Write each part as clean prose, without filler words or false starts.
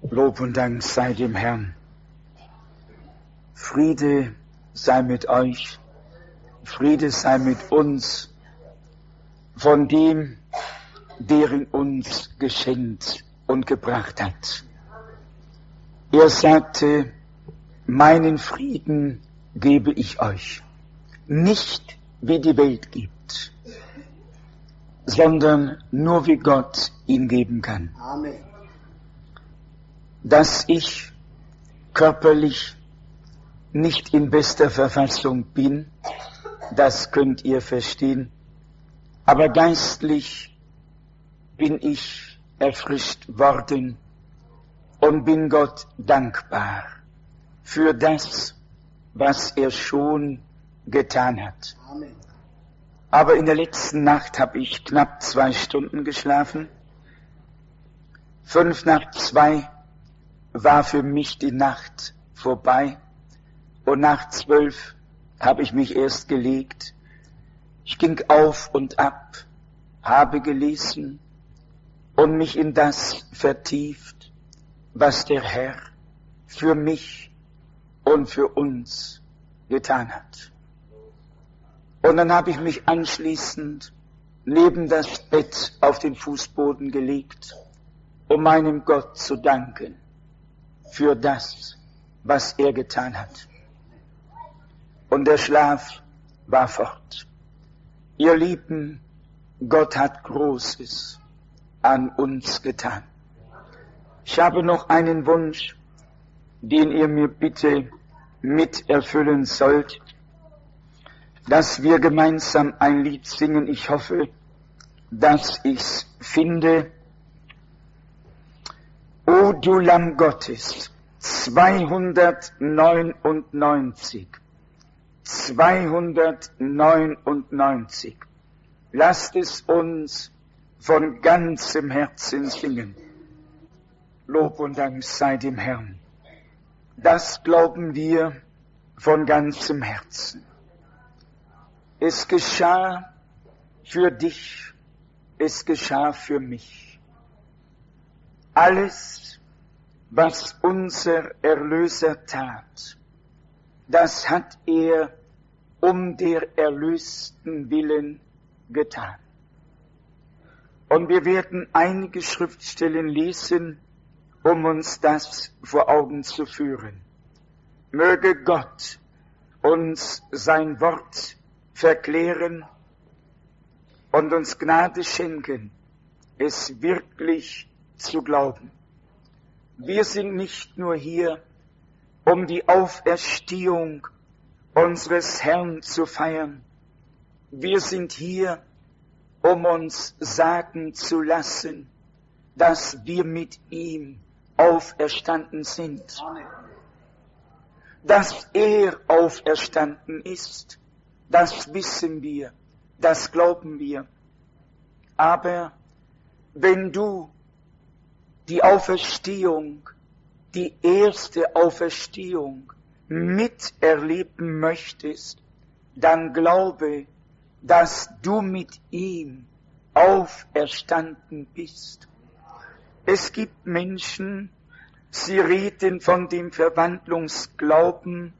Lob und Dank sei dem Herrn. Friede sei mit euch, Friede sei mit uns, von dem, der ihn uns geschenkt und gebracht hat. Er sagte, meinen Frieden gebe ich euch, nicht wie die Welt gibt, sondern nur wie Gott ihn geben kann. Amen. Dass ich körperlich nicht in bester Verfassung bin, das könnt ihr verstehen, aber geistlich bin ich erfrischt worden und bin Gott dankbar für das, was er schon getan hat. Amen. Aber in der letzten Nacht habe ich knapp 2 Stunden geschlafen. 1:55 war für mich die Nacht vorbei und nach 12 habe ich mich erst gelegt. Ich ging auf und ab, habe gelesen und mich in das vertieft, was der Herr für mich und für uns getan hat. Und dann habe ich mich anschließend neben das Bett auf den Fußboden gelegt, um meinem Gott zu danken für das, was er getan hat. Und der Schlaf war fort. Ihr Lieben, Gott hat Großes an uns getan. Ich habe noch einen Wunsch, den ihr mir bitte miterfüllen sollt, dass wir gemeinsam ein Lied singen. Ich hoffe, dass ich's finde. O du Lamm Gottes, 299. 299. Lasst es uns von ganzem Herzen singen. Lob und Dank sei dem Herrn. Das glauben wir von ganzem Herzen. Es geschah für dich, es geschah für mich. Alles, was unser Erlöser tat, das hat er um der Erlösten willen getan. Und wir werden einige Schriftstellen lesen, um uns das vor Augen zu führen. Möge Gott uns sein Wort verklären und uns Gnade schenken, es wirklich zu glauben. Wir sind nicht nur hier, um die Auferstehung unseres Herrn zu feiern. Wir sind hier, um uns sagen zu lassen, dass wir mit ihm auferstanden sind. Amen. Dass er auferstanden ist, das wissen wir, das glauben wir. Aber wenn du die Auferstehung, die erste Auferstehung miterleben möchtest, dann glaube, dass du mit ihm auferstanden bist. Es gibt Menschen, sie reden von dem Verwandlungsglauben,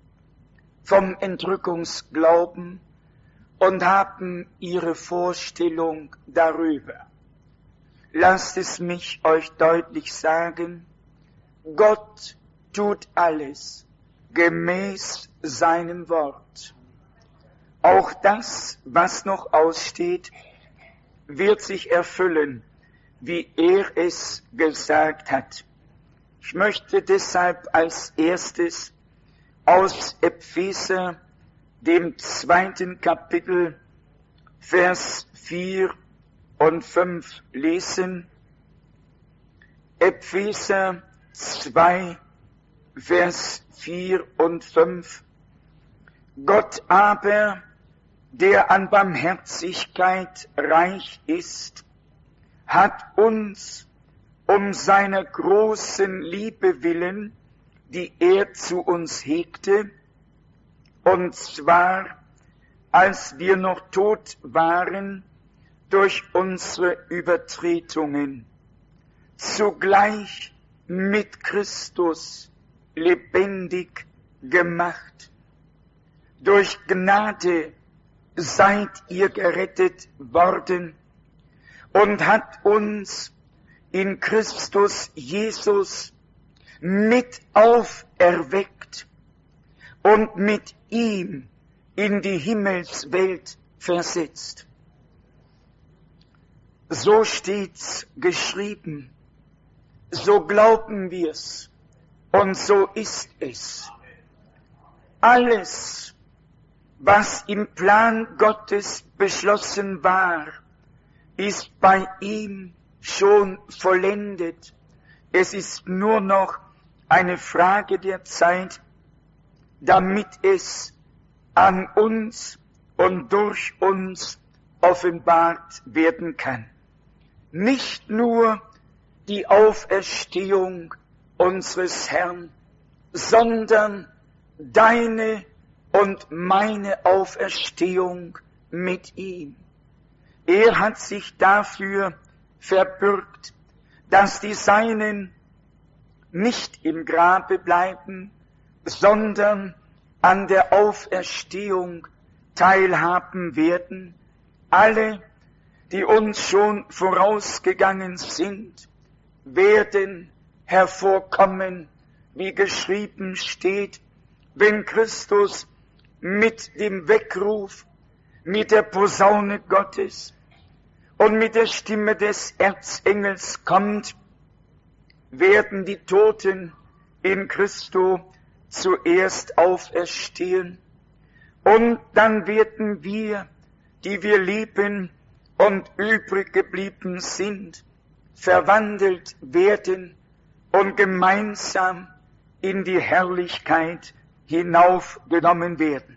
vom Entrückungsglauben und haben ihre Vorstellung darüber. Lasst es mich euch deutlich sagen, Gott tut alles gemäß seinem Wort. Auch das, was noch aussteht, wird sich erfüllen, wie er es gesagt hat. Ich möchte deshalb als erstes aus Epheser, dem 2. Kapitel, Vers 4 und 5 lesen. Epheser 2, Vers 4 und 5. Gott aber, der an Barmherzigkeit reich ist, hat uns um seiner großen Liebe willen, die er zu uns hegte, und zwar, als wir noch tot waren durch unsere Übertretungen, zugleich mit Christus lebendig gemacht. Durch Gnade seid ihr gerettet worden und hat uns in Christus Jesus mit auferweckt und mit ihm in die Himmelswelt versetzt. So steht's geschrieben, so glauben wir's und so ist es. Alles, was im Plan Gottes beschlossen war, ist bei ihm schon vollendet. Es ist nur noch eine Frage der Zeit, damit es an uns und durch uns offenbart werden kann. Nicht nur die Auferstehung unseres Herrn, sondern deine und meine Auferstehung mit ihm. Er hat sich dafür verbürgt, dass die Seinen nicht im Grabe bleiben, sondern an der Auferstehung teilhaben werden. Alle, die uns schon vorausgegangen sind, werden hervorkommen, wie geschrieben steht, wenn Christus mit dem Weckruf, mit der Posaune Gottes und mit der Stimme des Erzengels kommt, werden die Toten in Christo zuerst auferstehen und dann werden wir, die wir leben und übrig geblieben sind, verwandelt werden und gemeinsam in die Herrlichkeit hinaufgenommen werden.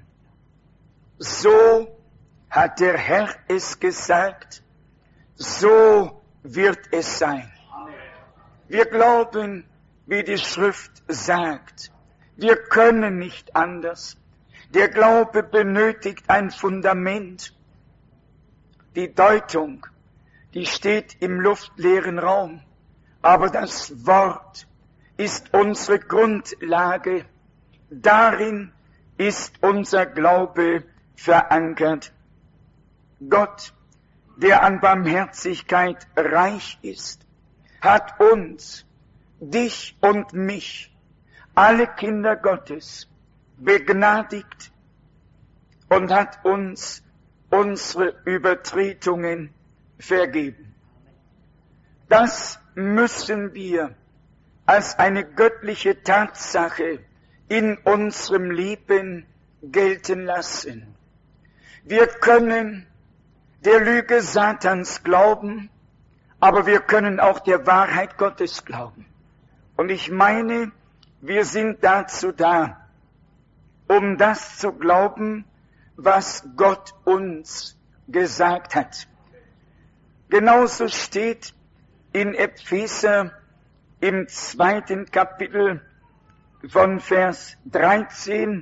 So hat der Herr es gesagt, so wird es sein. Wir glauben, wie die Schrift sagt. Wir können nicht anders. Der Glaube benötigt ein Fundament. Die Deutung, die steht im luftleeren Raum. Aber das Wort ist unsere Grundlage. Darin ist unser Glaube verankert. Gott, der an Barmherzigkeit reich ist, hat uns, dich und mich, alle Kinder Gottes, begnadigt und hat uns unsere Übertretungen vergeben. Das müssen wir als eine göttliche Tatsache in unserem Leben gelten lassen. Wir können der Lüge Satans glauben, aber wir können auch der Wahrheit Gottes glauben. Und ich meine, wir sind dazu da, um das zu glauben, was Gott uns gesagt hat. Genauso steht in Epheser im 2. Kapitel von Vers 13,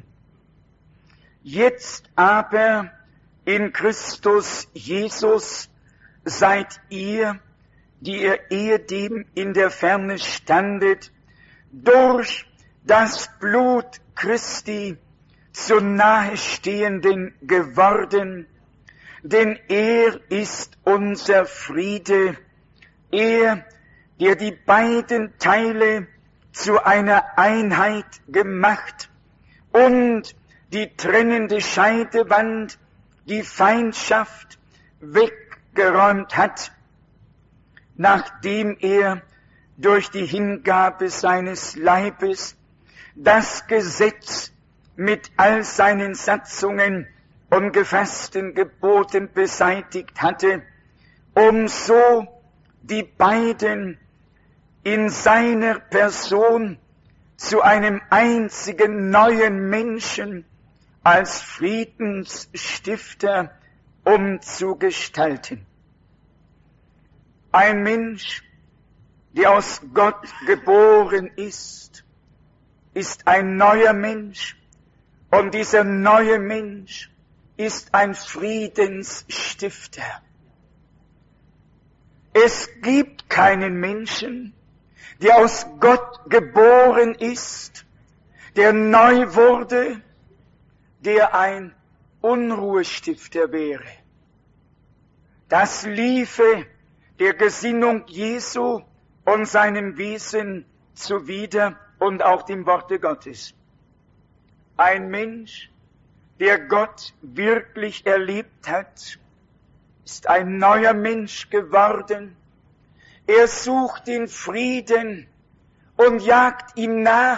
jetzt aber in Christus Jesus seid ihr, die ihr ehedem in der Ferne standet, durch das Blut Christi zu Nahestehenden geworden, denn er ist unser Friede, er, der die beiden Teile zu einer Einheit gemacht und die trennende Scheidewand, die Feindschaft weggeräumt hat, nachdem er durch die Hingabe seines Leibes das Gesetz mit all seinen Satzungen und gefassten Geboten beseitigt hatte, um so die beiden in seiner Person zu einem einzigen neuen Menschen als Friedensstifter umzugestalten. Ein Mensch, der aus Gott geboren ist ein neuer Mensch. Und dieser neue Mensch ist ein Friedensstifter. Es gibt keinen Menschen, der aus Gott geboren ist, der neu wurde, der ein Unruhestifter wäre. Das liefe der Gesinnung Jesu und seinem Wesen zuwider und auch dem Worte Gottes. Ein Mensch, der Gott wirklich erlebt hat, ist ein neuer Mensch geworden. Er sucht den Frieden und jagt ihm nach.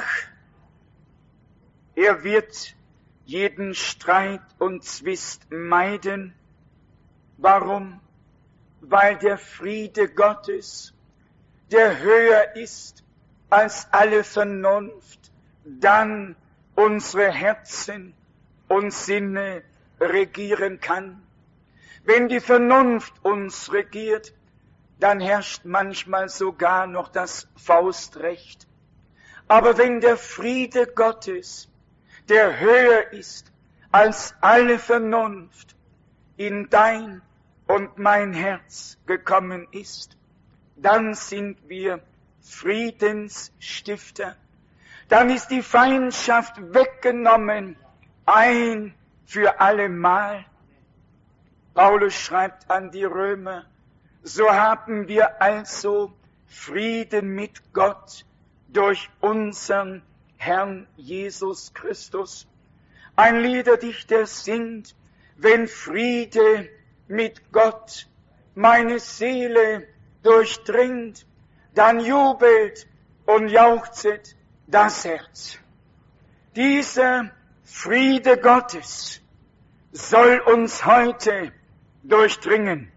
Er wird jeden Streit und Zwist meiden. Warum? Weil der Friede Gottes, der höher ist als alle Vernunft, dann unsere Herzen und Sinne regieren kann. Wenn die Vernunft uns regiert, dann herrscht manchmal sogar noch das Faustrecht. Aber wenn der Friede Gottes, der höher ist als alle Vernunft, in dein und mein Herz gekommen ist, dann sind wir Friedensstifter. Dann ist die Feindschaft weggenommen, ein für allemal. Paulus schreibt an die Römer, so haben wir also Frieden mit Gott durch unseren Herrn Jesus Christus. Ein Liederdichter singt, wenn Friede mit Gott meine Seele durchdringt, dann jubelt und jauchzet das Herz. Dieser Friede Gottes soll uns heute durchdringen.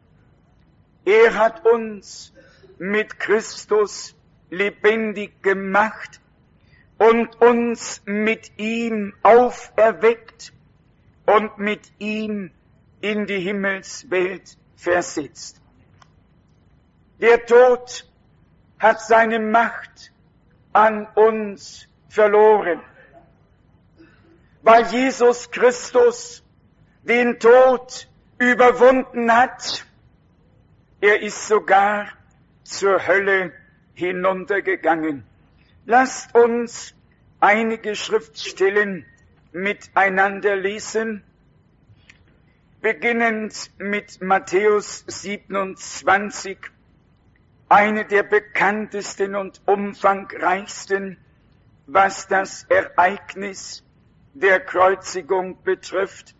Er hat uns mit Christus lebendig gemacht und uns mit ihm auferweckt und mit ihm in die Himmelswelt versetzt. Der Tod hat seine Macht an uns verloren, weil Jesus Christus den Tod überwunden hat. Er ist sogar zur Hölle hinuntergegangen. Lasst uns einige Schriftstellen miteinander lesen, beginnend mit Matthäus 27, eine der bekanntesten und umfangreichsten, was das Ereignis der Kreuzigung betrifft.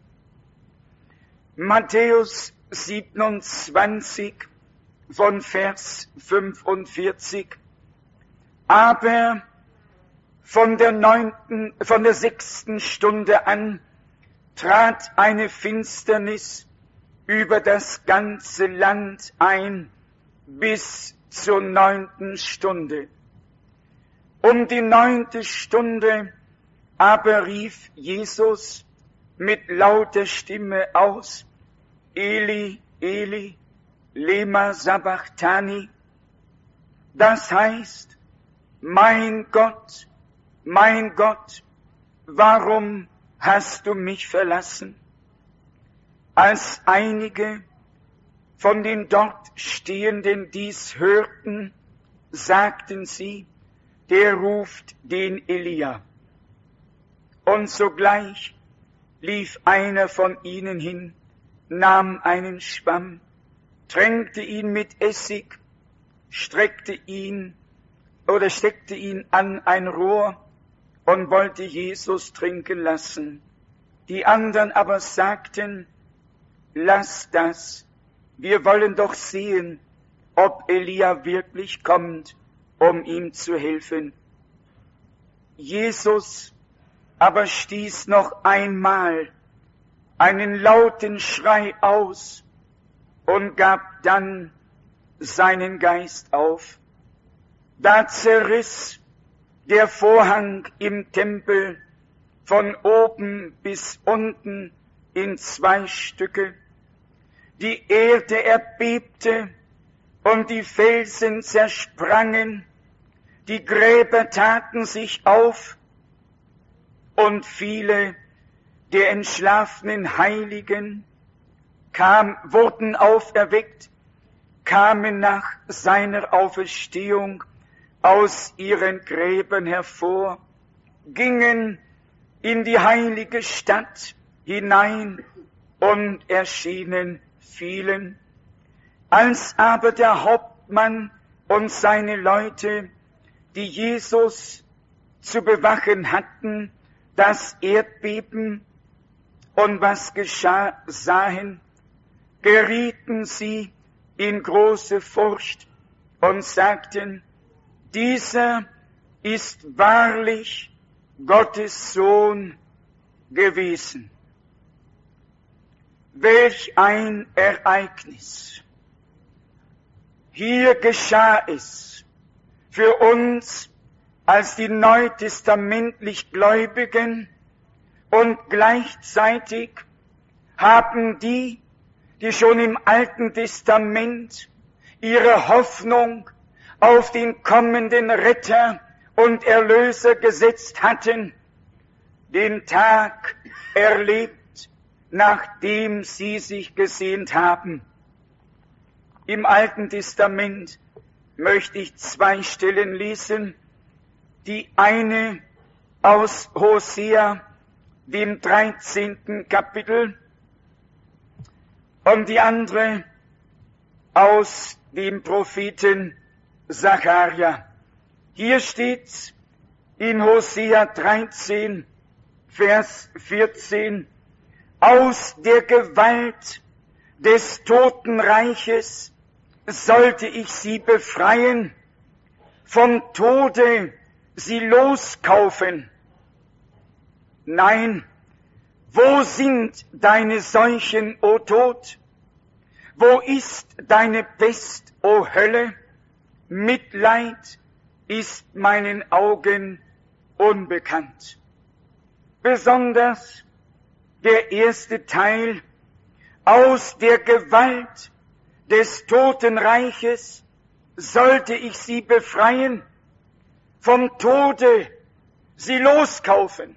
Matthäus 27 von Vers 45. Aber von der 6. Stunde an trat eine Finsternis über das ganze Land ein bis zur 9. Stunde. Um die 9. Stunde aber rief Jesus mit lauter Stimme aus, Eli, Eli, lema sabachthani. Das heißt, mein Gott, warum hast du mich verlassen? Als einige von den dort Stehenden dies hörten, sagten sie, der ruft den Elia. Und sogleich lief einer von ihnen hin, nahm einen Schwamm, tränkte ihn mit Essig, steckte ihn an ein Rohr und wollte Jesus trinken lassen. Die anderen aber sagten, lass das, wir wollen doch sehen, ob Elia wirklich kommt, um ihm zu helfen. Jesus aber stieß noch einmal einen lauten Schrei aus und gab dann seinen Geist auf. Da zerriss der Vorhang im Tempel von oben bis unten in 2 Stücke. Die Erde erbebte und die Felsen zersprangen, die Gräber taten sich auf und viele der entschlafenen Heiligen wurden auferweckt, kamen nach seiner Auferstehung aus ihren Gräbern hervor, gingen in die heilige Stadt hinein und erschienen vielen. Als aber der Hauptmann und seine Leute, die Jesus zu bewachen hatten, das Erdbeben und was geschah, sahen, gerieten sie in große Furcht und sagten, dieser ist wahrlich Gottes Sohn gewesen. Welch ein Ereignis! Hier geschah es für uns als die neutestamentlich Gläubigen, und gleichzeitig haben die schon im Alten Testament ihre Hoffnung auf den kommenden Retter und Erlöser gesetzt hatten, den Tag erlebt, nachdem sie sich gesehnt haben. Im Alten Testament möchte ich 2 Stellen lesen. Die eine aus Hosea, dem 13. Kapitel, und die andere aus dem Propheten Sacharja. Hier steht in Hosea 13, Vers 14, aus der Gewalt des Totenreiches sollte ich sie befreien, vom Tode sie loskaufen. Nein, wo sind deine Seuchen, o Tod? Wo ist deine Pest, o Hölle? Mitleid ist meinen Augen unbekannt. Besonders der erste Teil, aus der Gewalt des Totenreiches sollte ich sie befreien, vom Tode sie loskaufen.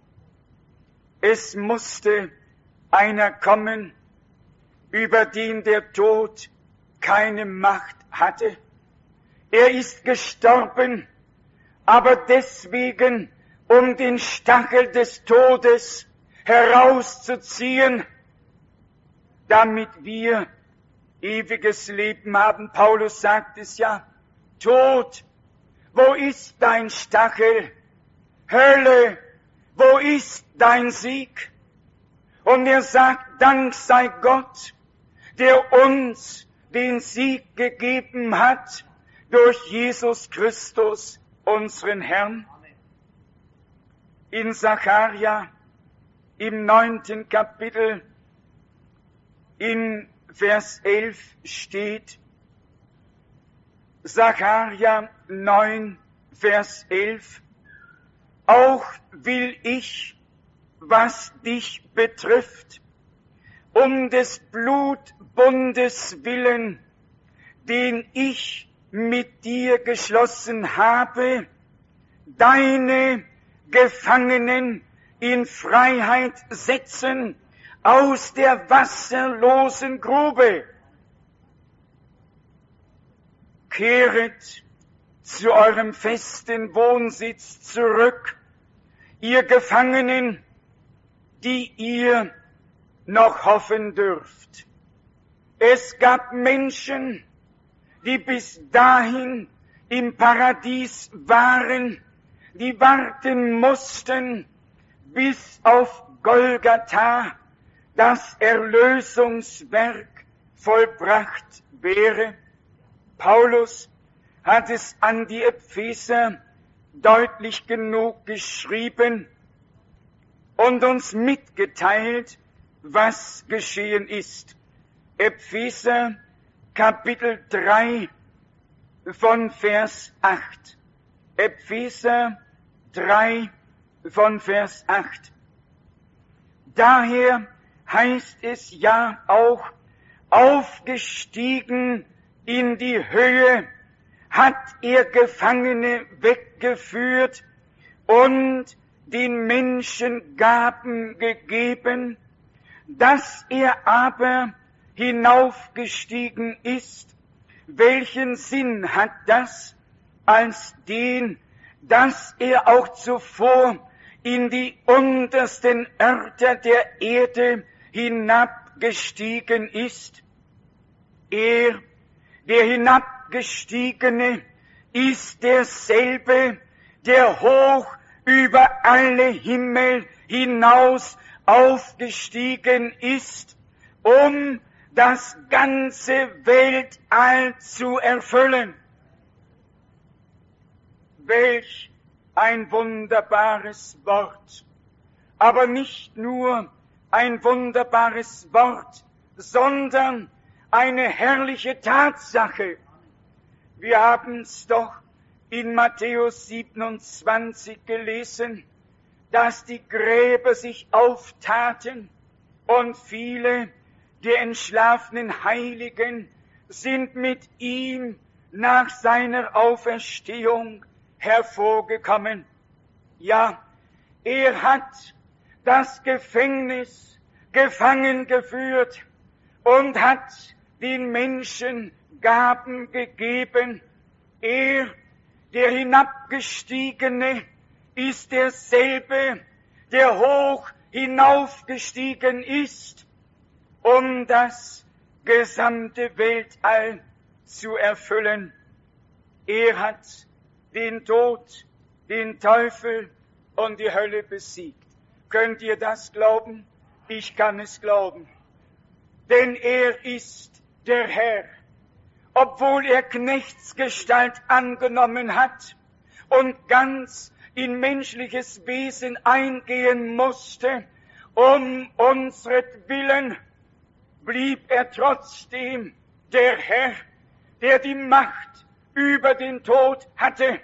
Es musste einer kommen, über den der Tod keine Macht hatte. Er ist gestorben, aber deswegen, um den Stachel des Todes herauszuziehen, damit wir ewiges Leben haben. Paulus sagt es ja, Tod, wo ist dein Stachel? Hölle, wo ist dein Sieg? Und er sagt, Dank sei Gott, der uns den Sieg gegeben hat durch Jesus Christus, unseren Herrn. In Sacharja, im 9. Kapitel, in Vers 11 steht, Sacharja 9, Vers 11, auch will ich, was dich betrifft, um des Blutbundes willen, den ich mit dir geschlossen habe, deine Gefangenen in Freiheit setzen aus der wasserlosen Grube. Kehret zu eurem festen Wohnsitz zurück, ihr Gefangenen, die ihr noch hoffen dürft. Es gab Menschen, die bis dahin im Paradies waren, die warten mussten, bis auf Golgatha das Erlösungswerk vollbracht wäre. Paulus hat es an die Epheser deutlich genug geschrieben und uns mitgeteilt, was geschehen ist. Epheser Kapitel 3 von Vers 8. Epheser 3 von Vers 8. Daher heißt es ja auch, aufgestiegen in die Höhe hat er Gefangene weggeführt und den Menschen Gaben gegeben, dass er aber hinaufgestiegen ist. Welchen Sinn hat das? als den, dass er auch zuvor in die untersten Örter der Erde hinabgestiegen ist. Er, der Hinabgestiegene, ist derselbe, der hoch über alle Himmel hinaus aufgestiegen ist, um das ganze Weltall zu erfüllen. Welch ein wunderbares Wort, aber nicht nur ein wunderbares Wort, sondern eine herrliche Tatsache. Wir haben es doch in Matthäus 27 gelesen, dass die Gräber sich auftaten und viele der entschlafenen Heiligen sind mit ihm nach seiner Auferstehung hervorgekommen. Ja, er hat das Gefängnis gefangen geführt und hat den Menschen Gaben gegeben. Er, der Hinabgestiegene, ist derselbe, der hoch hinaufgestiegen ist, um das gesamte Weltall zu erfüllen. Er hat den Tod, den Teufel und die Hölle besiegt. Könnt ihr das glauben? Ich kann es glauben. Denn er ist der Herr. Obwohl er Knechtsgestalt angenommen hat und ganz in menschliches Wesen eingehen musste, um unsretwillen, blieb er trotzdem der Herr, der die Macht über den Tod hatte.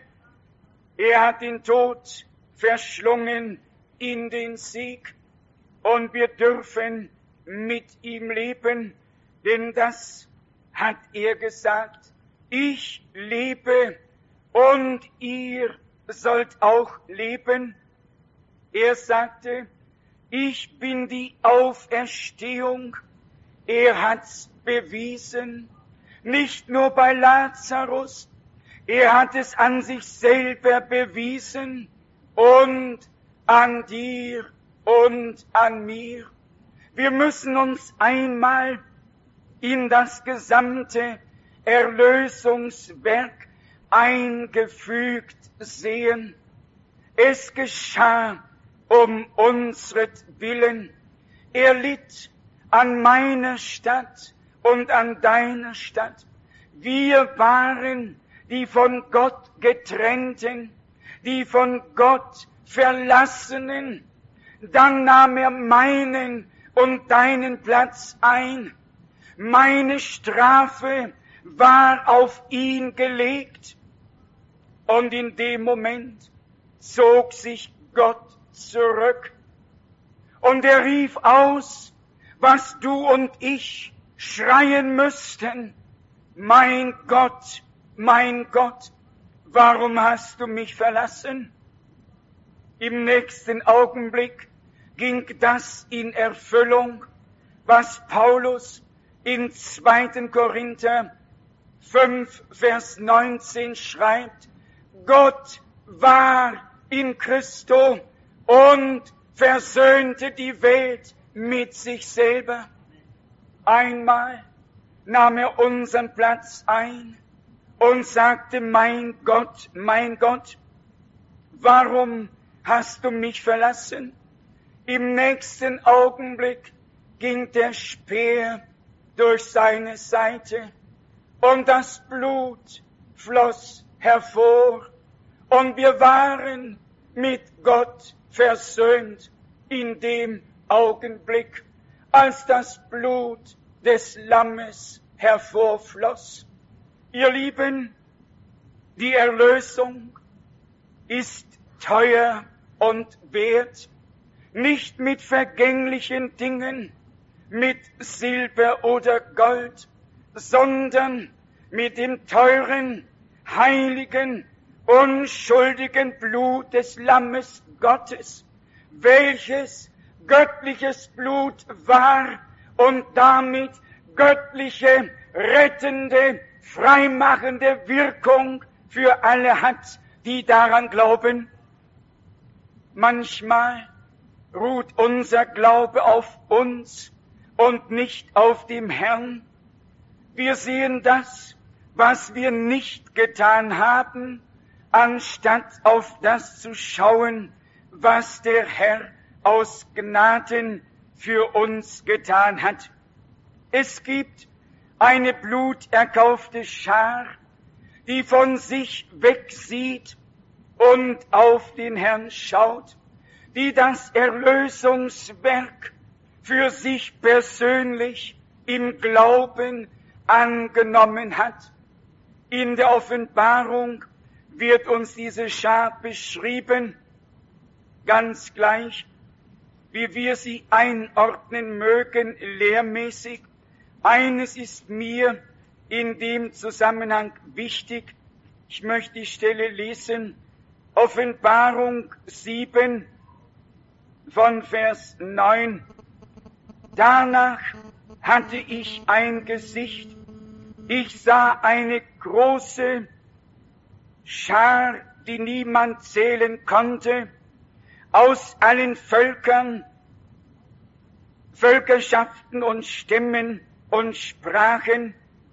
Er hat den Tod verschlungen in den Sieg und wir dürfen mit ihm leben, denn das hat er gesagt. Ich lebe und ihr sollt auch leben. Er sagte, ich bin die Auferstehung. Er hat's bewiesen, nicht nur bei Lazarus, er hat es an sich selber bewiesen und an dir und an mir. Wir müssen uns einmal in das gesamte Erlösungswerk eingefügt sehen. Es geschah um unsretwillen. Er litt an meiner Stadt und an deiner Stadt. Wir waren die von Gott getrennten, die von Gott verlassenen. Dann nahm er meinen und deinen Platz ein. Meine Strafe war auf ihn gelegt. Und in dem Moment zog sich Gott zurück. Und er rief aus, was du und ich schreien müssten. Mein Gott, warum hast du mich verlassen? Im nächsten Augenblick ging das in Erfüllung, was Paulus in 2. Korinther 5, Vers 19 schreibt. Gott war in Christo und versöhnte die Welt mit sich selber. Einmal nahm er unseren Platz ein und sagte, mein Gott, warum hast du mich verlassen? Im nächsten Augenblick ging der Speer durch seine Seite und das Blut floss hervor und wir waren mit Gott versöhnt in dem Augenblick, als das Blut des Lammes hervorfloss. Ihr Lieben, die Erlösung ist teuer und wert, nicht mit vergänglichen Dingen, mit Silber oder Gold, sondern mit dem teuren, heiligen, unschuldigen Blut des Lammes Gottes, welches göttliches Blut war und damit göttliche, rettende, freimachende Wirkung für alle hat, die daran glauben. Manchmal ruht unser Glaube auf uns und nicht auf dem Herrn. Wir sehen das, was wir nicht getan haben, anstatt auf das zu schauen, was der Herr aus Gnaden für uns getan hat. Es gibt eine bluterkaufte Schar, die von sich wegsieht und auf den Herrn schaut, die das Erlösungswerk für sich persönlich im Glauben angenommen hat. In der Offenbarung wird uns diese Schar beschrieben, ganz gleich, wie wir sie einordnen mögen, lehrmäßig. Eines ist mir in dem Zusammenhang wichtig. Ich möchte die Stelle lesen. Offenbarung 7 von Vers 9. Danach hatte ich ein Gesicht. Ich sah eine große Schar, die niemand zählen konnte, aus allen Völkern, Völkerschaften und Stämmen und Sprachen,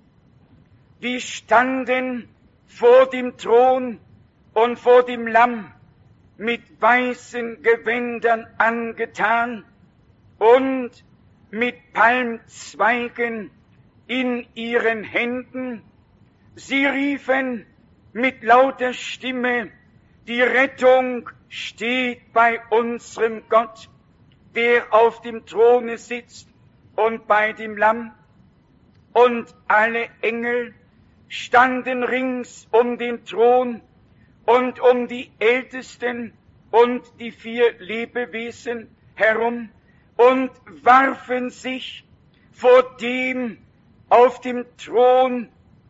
die standen vor dem Thron und vor dem Lamm mit weißen Gewändern angetan und mit Palmzweigen in ihren Händen. Sie riefen mit lauter Stimme, die Rettung steht bei unserem Gott, der auf dem Throne sitzt und bei dem Lamm. Und alle Engel standen rings um den Thron und um die Ältesten und die 4 Lebewesen herum und warfen sich vor dem auf dem Thron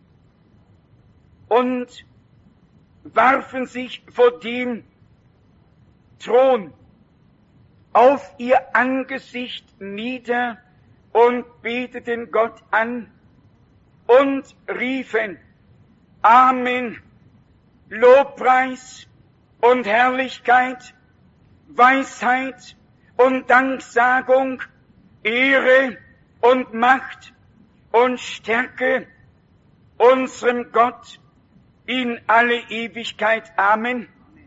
und warfen sich vor dem Thron auf ihr Angesicht nieder und beteten Gott an und riefen: Amen, Lobpreis und Herrlichkeit, Weisheit und Danksagung, Ehre und Macht und Stärke unserem Gott in alle Ewigkeit. Amen.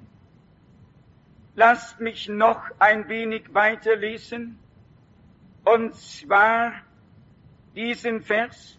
Lasst mich noch ein wenig weiterlesen, und zwar diesen Vers.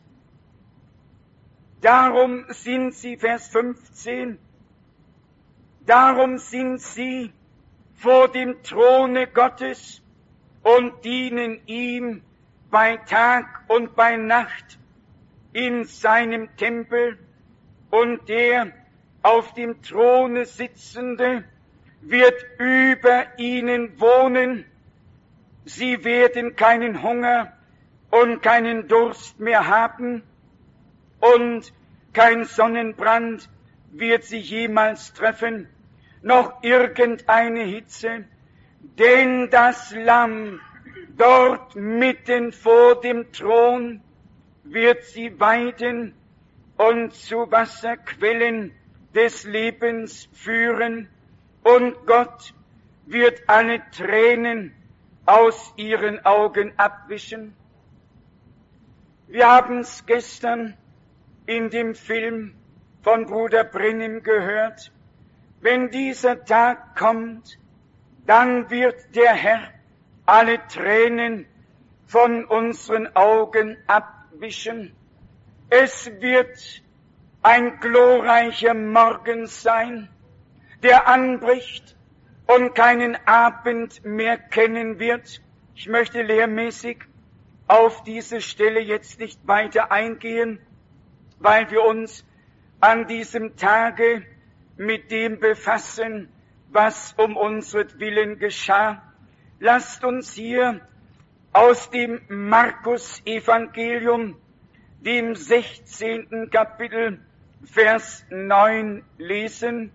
Darum sind sie, Vers 15, darum sind sie vor dem Throne Gottes und dienen ihm bei Tag und bei Nacht in seinem Tempel, und der auf dem Throne sitzende wird über ihnen wohnen. Sie werden keinen Hunger und keinen Durst mehr haben, und kein Sonnenbrand wird sie jemals treffen, noch irgendeine Hitze, denn das Lamm dort mitten vor dem Thron wird sie weiden und zu Wasserquellen des Lebens führen, und Gott wird alle Tränen aus ihren Augen abwischen. Wir haben es gestern in dem Film von Bruder Branham gehört. Wenn dieser Tag kommt, dann wird der Herr alle Tränen von unseren Augen abwischen. Es wird ein glorreicher Morgen sein, der anbricht und keinen Abend mehr kennen wird. Ich möchte lehrmäßig auf diese Stelle jetzt nicht weiter eingehen, weil wir uns an diesem Tage mit dem befassen, was um unsretwillen geschah. Lasst uns hier aus dem Markus-Evangelium, dem 16. Kapitel, Vers 9 lesen.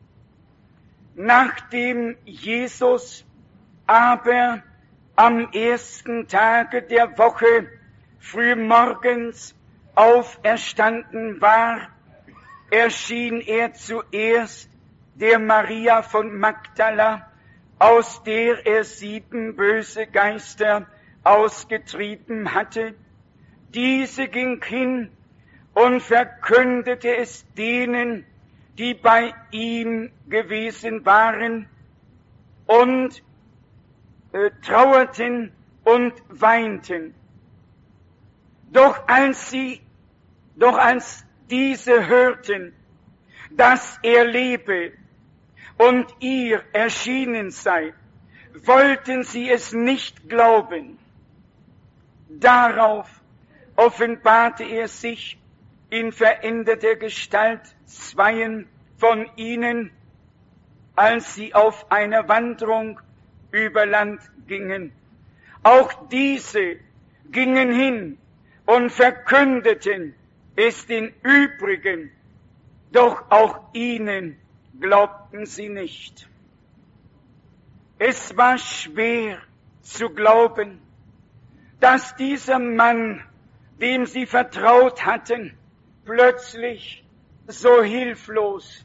Nachdem Jesus aber am ersten Tage der Woche frühmorgens auferstanden war, erschien er zuerst der Maria von Magdala, aus der er 7 böse Geister ausgetrieben hatte. Diese ging hin und verkündete es denen, die bei ihm gewesen waren, und trauerten und weinten. Doch als diese hörten, dass er lebe und ihr erschienen sei, wollten sie es nicht glauben. Darauf offenbarte er sich in veränderter Gestalt 2 von ihnen, als sie auf einer Wanderung über Land gingen. Auch diese gingen hin und verkündeten es den übrigen, doch auch ihnen glaubten sie nicht. Es war schwer zu glauben, dass dieser Mann, dem sie vertraut hatten, plötzlich so hilflos,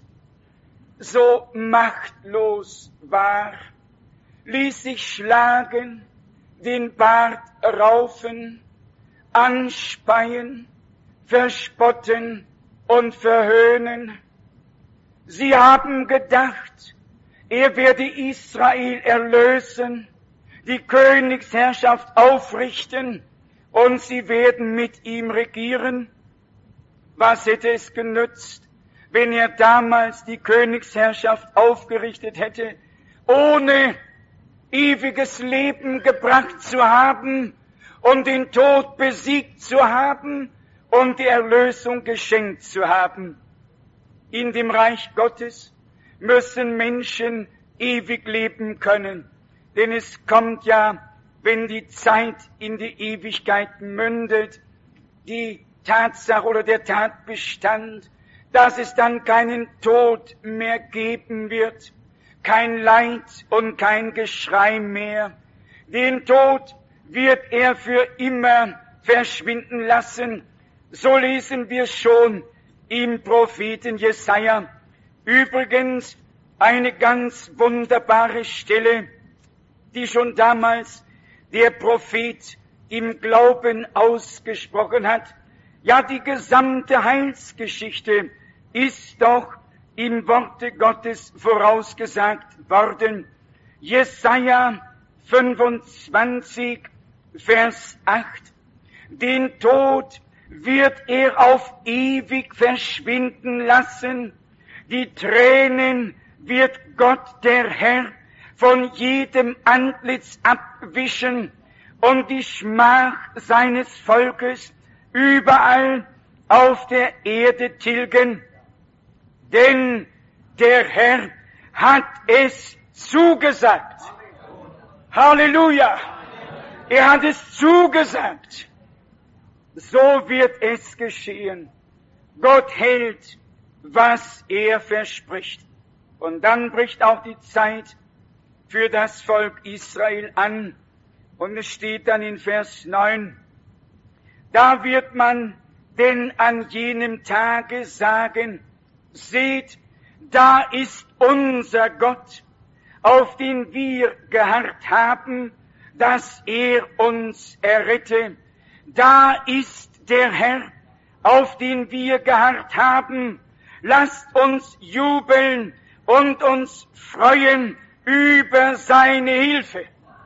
so machtlos war, ließ sich schlagen, den Bart raufen, anspeien, verspotten und verhöhnen. Sie haben gedacht, er werde Israel erlösen, die Königsherrschaft aufrichten und sie werden mit ihm regieren. Was hätte es genützt, wenn er damals die Königsherrschaft aufgerichtet hätte, ohne ewiges Leben gebracht zu haben und den Tod besiegt zu haben und die Erlösung geschenkt zu haben? In dem Reich Gottes müssen Menschen ewig leben können, denn es kommt ja, wenn die Zeit in die Ewigkeit mündet, die Tatsache oder der Tatbestand, dass es dann keinen Tod mehr geben wird, kein Leid und kein Geschrei mehr. Den Tod wird er für immer verschwinden lassen. So lesen wir schon im Propheten Jesaja. Übrigens eine ganz wunderbare Stelle, die schon damals der Prophet im Glauben ausgesprochen hat. Ja, die gesamte Heilsgeschichte ist doch im Worte Gottes vorausgesagt worden. Jesaja 25, Vers 8. Den Tod wird er auf ewig verschwinden lassen. Die Tränen wird Gott, der Herr, von jedem Antlitz abwischen und die Schmach seines Volkes überall auf der Erde tilgen. Denn der Herr hat es zugesagt. Halleluja! Er hat es zugesagt. So wird es geschehen. Gott hält, was er verspricht. Und dann bricht auch die Zeit für das Volk Israel an. Und es steht dann in Vers 9, da wird man denn an jenem Tage sagen, seht, da ist unser Gott, auf den wir geharrt haben, dass er uns errette. Da ist der Herr, auf den wir geharrt haben. Lasst uns jubeln und uns freuen über seine Hilfe.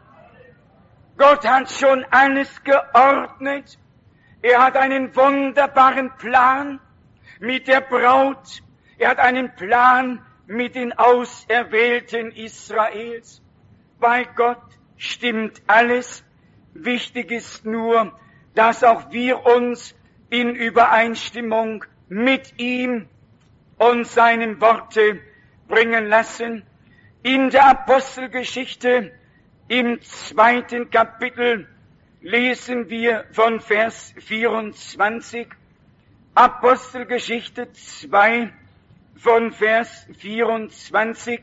Gott hat schon alles geordnet. Er hat einen wunderbaren Plan mit der Braut. Er hat einen Plan mit den Auserwählten Israels. Bei Gott stimmt alles. Wichtig ist nur, dass auch wir uns in Übereinstimmung mit ihm und seinen Worte bringen lassen. In der Apostelgeschichte im 2. Kapitel lesen wir von Vers 24, Apostelgeschichte 2 von Vers 24.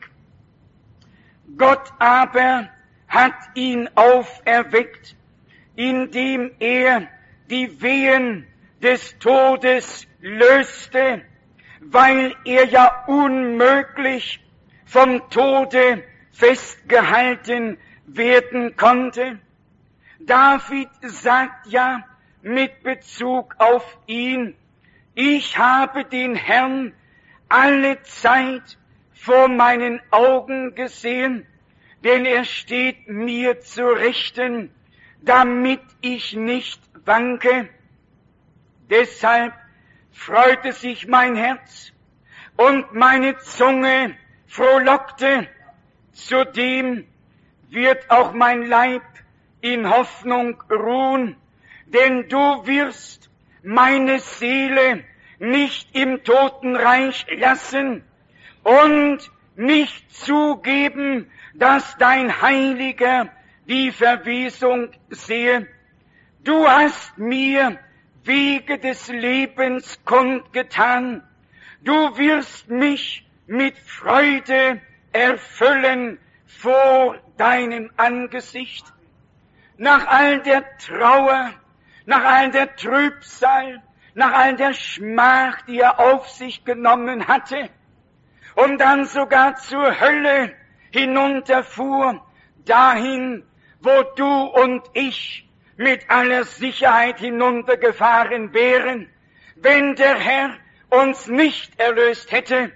Gott aber hat ihn auferweckt, indem er die Wehen des Todes löste, weil er ja unmöglich vom Tode festgehalten werden konnte. David sagt ja mit Bezug auf ihn: Ich habe den Herrn alle Zeit vor meinen Augen gesehen, denn er steht mir zu Rechten, damit ich nicht wanke. Deshalb freute sich mein Herz und meine Zunge frohlockte. Zudem wird auch mein Leib in Hoffnung ruhen, denn du wirst meine Seele nicht im Totenreich lassen und nicht zugeben, dass dein Heiliger die Verwesung sehe. Du hast mir Wege des Lebens kundgetan. Du wirst mich mit Freude erfüllen vor deinem Angesicht. Nach all der Trauer, nach all der Trübsal, nach all der Schmach, die er auf sich genommen hatte und dann sogar zur Hölle hinunterfuhr, dahin, wo du und ich mit aller Sicherheit hinuntergefahren wären, wenn der Herr uns nicht erlöst hätte.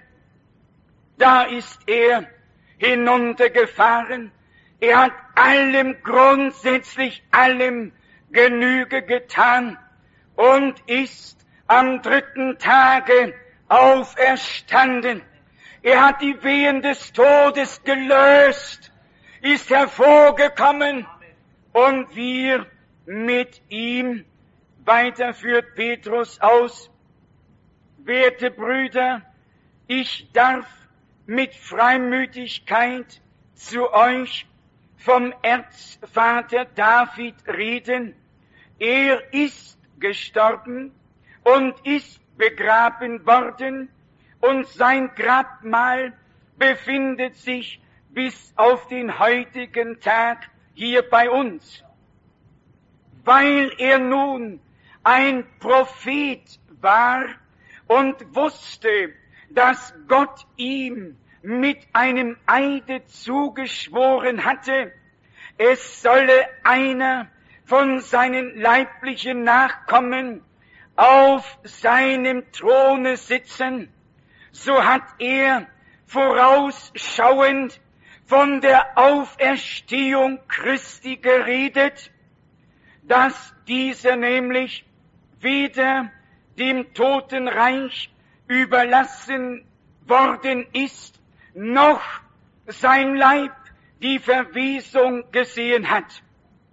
Da ist er hinuntergefahren. Er hat grundsätzlich allem Genüge getan und ist am 3. Tage auferstanden. Er hat die Wehen des Todes gelöst, ist hervorgekommen und wir mit ihm. Weiter führt Petrus aus: Werte Brüder, ich darf mit Freimütigkeit zu euch vom Erzvater David reden. Er ist gestorben und ist begraben worden, und sein Grabmal befindet sich bis auf den heutigen Tag hier bei uns. Weil er nun ein Prophet war und wusste, dass Gott ihm mit einem Eide zugeschworen hatte, es solle einer von seinen leiblichen Nachkommen auf seinem Throne sitzen, so hat er vorausschauend von der Auferstehung Christi geredet, dass dieser nämlich weder dem Totenreich überlassen worden ist, noch sein Leib die Verwesung gesehen hat.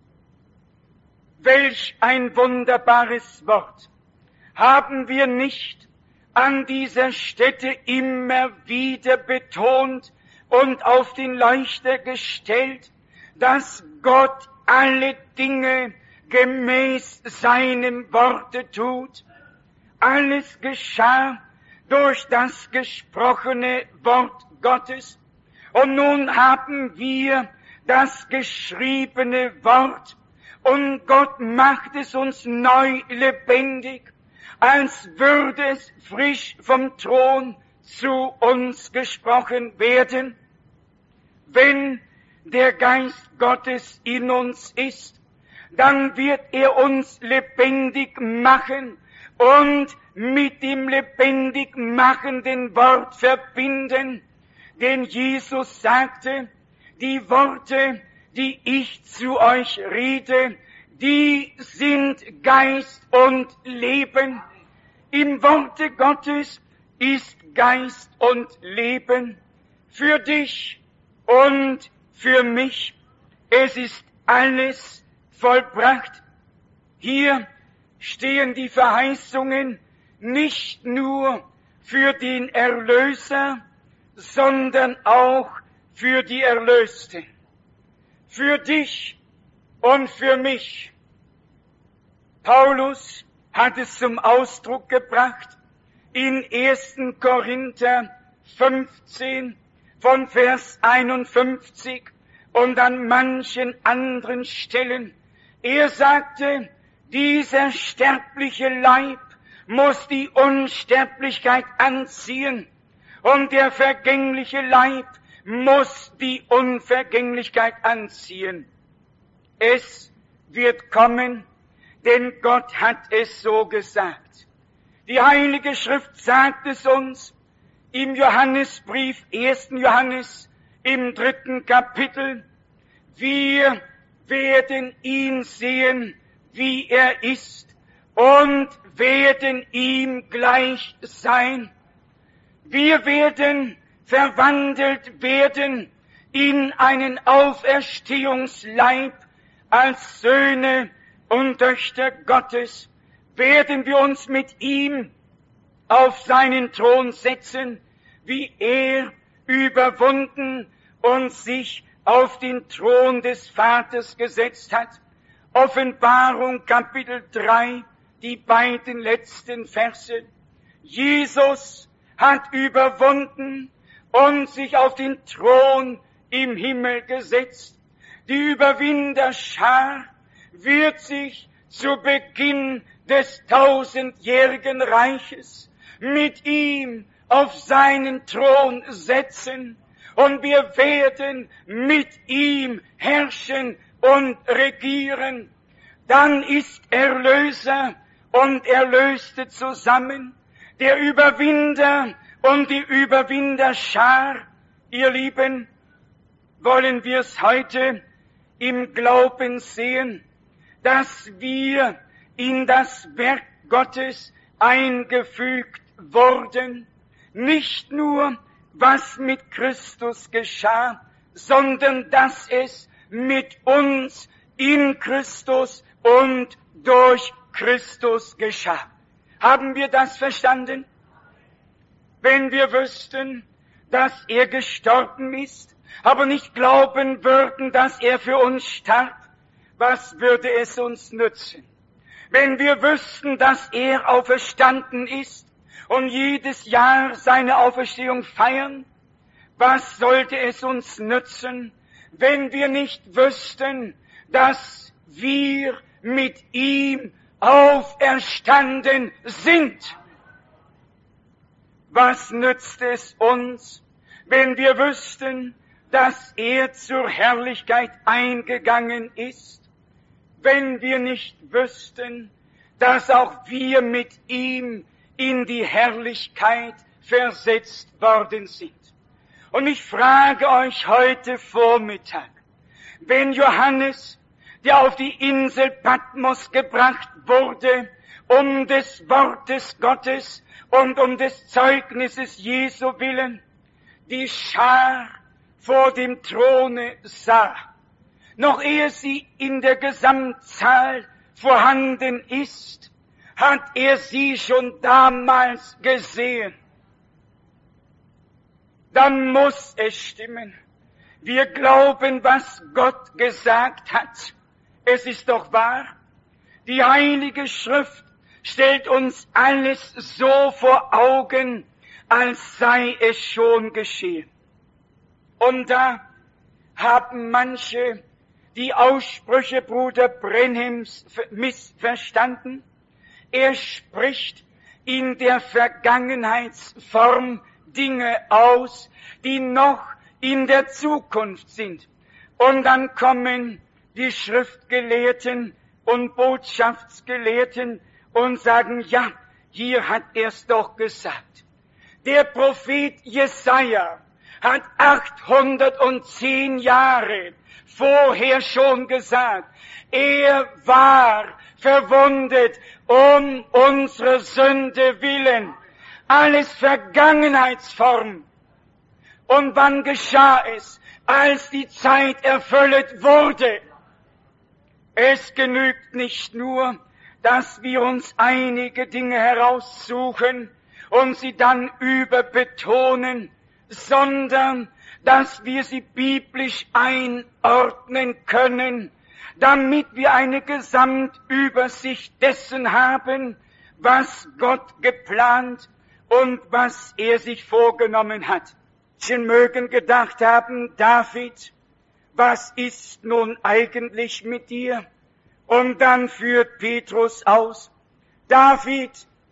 Welch ein wunderbares Wort! Haben wir nicht an dieser Stätte immer wieder betont und auf den Leuchter gestellt, dass Gott alle Dinge gemäß seinem Worte tut? Alles geschah durch das gesprochene Wort Gottes. Und nun haben wir das geschriebene Wort, und Gott macht es uns neu lebendig, als würde es frisch vom Thron zu uns gesprochen werden. Wenn der Geist Gottes in uns ist, dann wird er uns lebendig machen und mit dem lebendig machenden Wort verbinden. Denn Jesus sagte: Die Worte, die ich zu euch rede, die sind Geist und Leben. Im Worte Gottes ist Geist und Leben für dich und für mich. Es ist alles vollbracht. Hier stehen die Verheißungen nicht nur für den Erlöser, sondern auch für die Erlösten, für dich und für mich. Paulus hat es zum Ausdruck gebracht in 1. Korinther 15 von Vers 51 und an manchen anderen Stellen. Er sagte: Dieser sterbliche Leib muss die Unsterblichkeit anziehen und der vergängliche Leib muss die Unvergänglichkeit anziehen. Es wird kommen, denn Gott hat es so gesagt. Die Heilige Schrift sagt es uns im Johannesbrief, 1. Johannes, im 3. Kapitel. Wir werden ihn sehen, wie er ist, und werden ihm gleich sein. Wir werden verwandelt werden in einen Auferstehungsleib als Söhne und Töchter Gottes. Werden wir uns mit ihm auf seinen Thron setzen, wie er überwunden und sich auf den Thron des Vaters gesetzt hat. Offenbarung Kapitel 3, die beiden letzten Verse. Jesus hat überwunden und sich auf den Thron im Himmel gesetzt. Die Überwinderschar wird sich zu Beginn des 1000-jährigen Reiches mit ihm auf seinen Thron setzen, und wir werden mit ihm herrschen und regieren. Dann ist Erlöser und Erlöste zusammen, der Überwinder und die Überwinderschar. Ihr Lieben, wollen wir es heute im Glauben sehen, dass wir in das Werk Gottes eingefügt wurden, nicht nur was mit Christus geschah, sondern dass es mit uns in Christus und durch Christus geschah. Haben wir das verstanden? Wenn wir wüssten, dass er gestorben ist, aber nicht glauben würden, dass er für uns starb, was würde es uns nützen? Wenn wir wüssten, dass er auferstanden ist und jedes Jahr seine Auferstehung feiern, was sollte es uns nützen, wenn wir nicht wüssten, dass wir mit ihm auferstanden sind? Was nützt es uns, wenn wir wüssten, dass er zur Herrlichkeit eingegangen ist, wenn wir nicht wüssten, dass auch wir mit ihm in die Herrlichkeit versetzt worden sind? Und ich frage euch heute Vormittag, wenn Johannes, der auf die Insel Patmos gebracht wurde, um des Wortes Gottes und um des Zeugnisses Jesu willen, die Schar vor dem Throne sah, noch ehe sie in der Gesamtzahl vorhanden ist, hat er sie schon damals gesehen. Dann muss es stimmen. Wir glauben, was Gott gesagt hat. Es ist doch wahr. Die Heilige Schrift stellt uns alles so vor Augen, als sei es schon geschehen. Und da haben manche die Aussprüche Bruder Brenhims missverstanden. Er spricht in der Vergangenheitsform Dinge aus, die noch in der Zukunft sind. Und dann kommen die Schriftgelehrten und Botschaftsgelehrten und sagen, ja, hier hat er's doch gesagt. Der Prophet Jesaja hat 810 Jahre vorher schon gesagt, er war verwundet um unsere Sünde willen. Alles Vergangenheitsform. Und wann geschah es? Als die Zeit erfüllt wurde. Es genügt nicht nur, dass wir uns einige Dinge heraussuchen und sie dann überbetonen, sondern dass wir sie biblisch einordnen können, damit wir eine Gesamtübersicht dessen haben, was Gott geplant und was er sich vorgenommen hat. Sie mögen gedacht haben, David, was ist nun eigentlich mit dir? Und dann führt Petrus aus, David,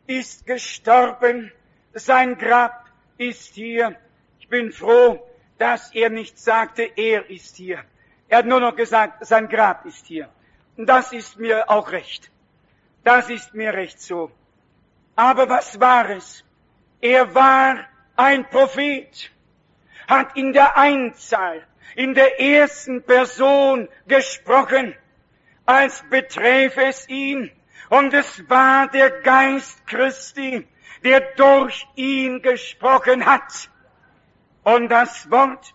ist gestorben, sein Grab ist hier. Ich bin froh, dass er nicht sagte, er ist hier. Er hat nur noch gesagt, sein Grab ist hier. Und das ist mir auch recht. Das ist mir recht so. Aber was war es? Er war ein Prophet, hat in der Einzahl, in der ersten Person gesprochen, als beträfe es ihn. Und es war der Geist Christi, der durch ihn gesprochen hat. Und das Wort,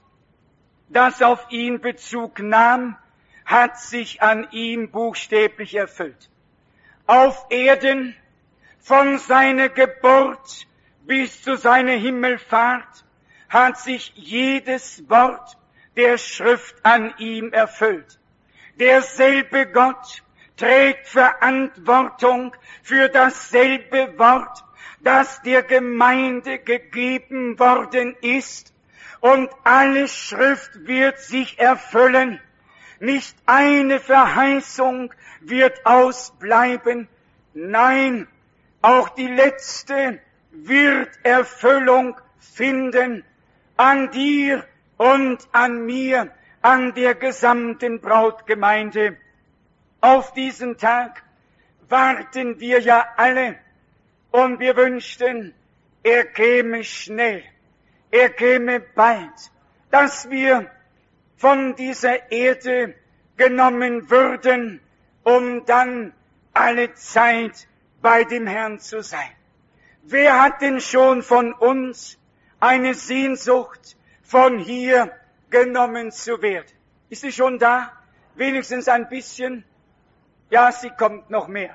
das auf ihn Bezug nahm, hat sich an ihm buchstäblich erfüllt. Auf Erden, von seiner Geburt bis zu seiner Himmelfahrt, hat sich jedes Wort der Schrift an ihm erfüllt. Derselbe Gott trägt Verantwortung für dasselbe Wort, das der Gemeinde gegeben worden ist. Und alle Schrift wird sich erfüllen. Nicht eine Verheißung wird ausbleiben. Nein, auch die letzte wird Erfüllung finden. An dir und an mir, an der gesamten Brautgemeinde. Auf diesen Tag warten wir ja alle und wir wünschten, er käme schnell, er käme bald, dass wir von dieser Erde genommen würden, um dann alle Zeit bei dem Herrn zu sein. Wer hat denn schon von uns eine Sehnsucht, von hier genommen zu werden? Ist sie schon da? Wenigstens ein bisschen? Ja, sie kommt noch mehr.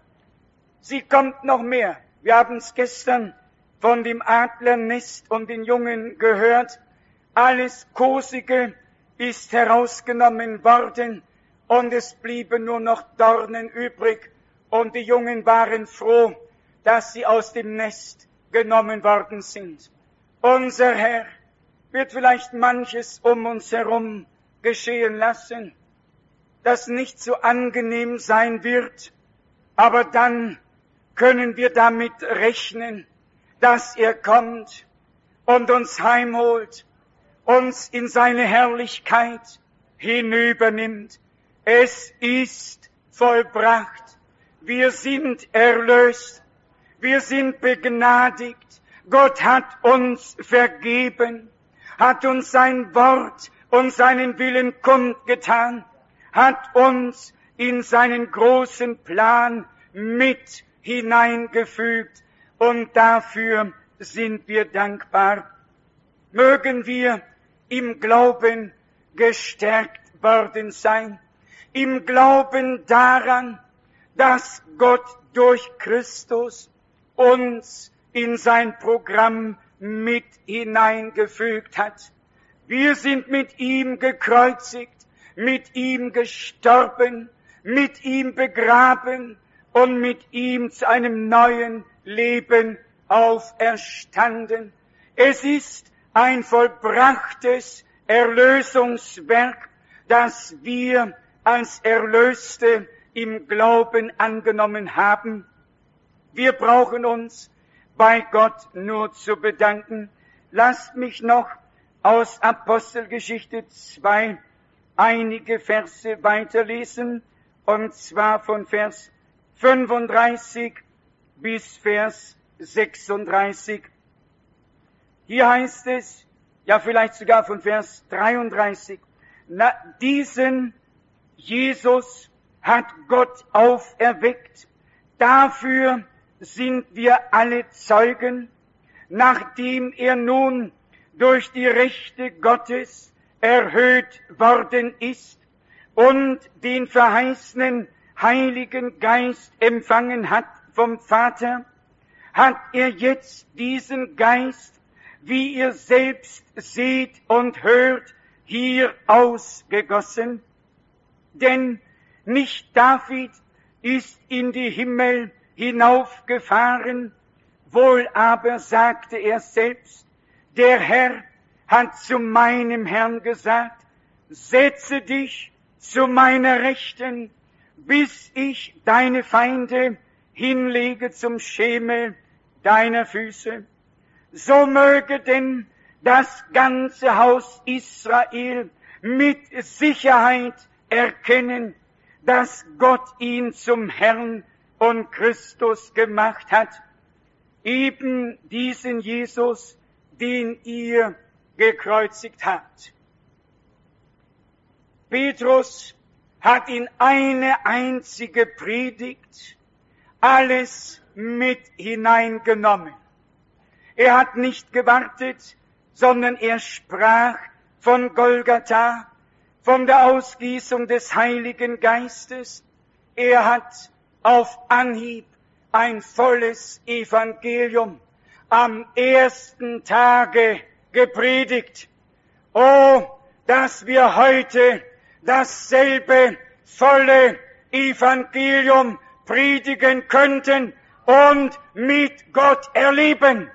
Sie kommt noch mehr. Wir haben es gestern von dem Adlernest und den Jungen gehört. Alles Kosige ist herausgenommen worden und es blieben nur noch Dornen übrig. Und die Jungen waren froh, dass sie aus dem Nest genommen worden sind. Unser Herr wird vielleicht manches um uns herum geschehen lassen, das nicht so angenehm sein wird, aber dann können wir damit rechnen, dass er kommt und uns heimholt, uns in seine Herrlichkeit hinübernimmt. Es ist vollbracht. Wir sind erlöst. Wir sind begnadigt. Gott hat uns vergeben, hat uns sein Wort und seinen Willen kundgetan, hat uns in seinen großen Plan mit hineingefügt und dafür sind wir dankbar. Mögen wir im Glauben gestärkt worden sein, im Glauben daran, dass Gott durch Christus uns in sein Programm mit hineingefügt hat. Wir sind mit ihm gekreuzigt, mit ihm gestorben, mit ihm begraben und mit ihm zu einem neuen Leben auferstanden. Es ist ein vollbrachtes Erlösungswerk, das wir als Erlöste im Glauben angenommen haben. Wir brauchen uns bei Gott nur zu bedanken. Lasst mich noch aus Apostelgeschichte 2 einige Verse weiterlesen, und zwar von Vers 35 bis Vers 36. Hier heißt es, ja vielleicht sogar von Vers 33, diesen Jesus hat Gott auferweckt. Dafür sind wir alle Zeugen, nachdem er nun durch die Rechte Gottes erhöht worden ist und den verheißenen Heiligen Geist empfangen hat vom Vater, hat er jetzt diesen Geist, wie ihr selbst seht und hört, hier ausgegossen. Denn nicht David ist in die Himmel hinaufgefahren, wohl aber sagte er selbst, der Herr hat zu meinem Herrn gesagt, setze dich zu meiner Rechten, bis ich deine Feinde hinlege zum Schemel deiner Füße, so möge denn das ganze Haus Israel mit Sicherheit erkennen, dass Gott ihn zum Herrn und Christus gemacht hat, eben diesen Jesus, den ihr gekreuzigt habt. Petrus hat in eine einzige Predigt alles mit hineingenommen. Er hat nicht gewartet, sondern er sprach von Golgatha, von der Ausgießung des Heiligen Geistes. Er hat auf Anhieb ein volles Evangelium am ersten Tage gepredigt. Oh, dass wir heute dasselbe volle Evangelium predigen könnten und mit Gott erleben.